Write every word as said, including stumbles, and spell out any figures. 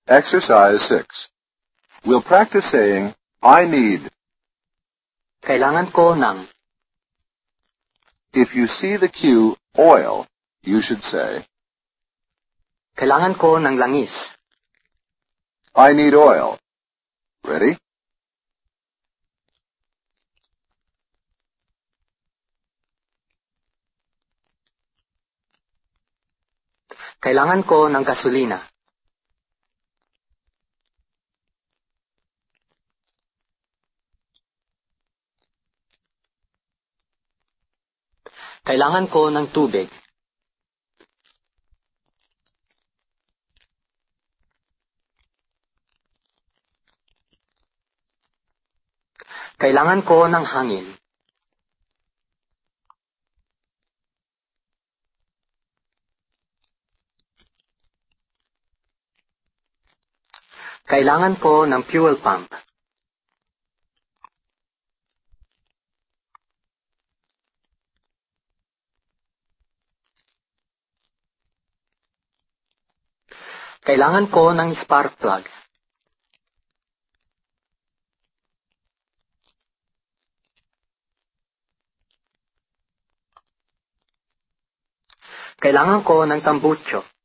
Exercise six. We'll practice saying, I need. Kailangan ko ng. If you see the cue, oil, you should say, Kailangan ko ng langis. I need oil. Ready? Kailangan ko ng gasolina. Kailangan ko ng tubig. Kailangan ko ng hangin. Kailangan ko ng fuel pump. Kailangan ko ng spark plug. Kailangan ko ng tambucho.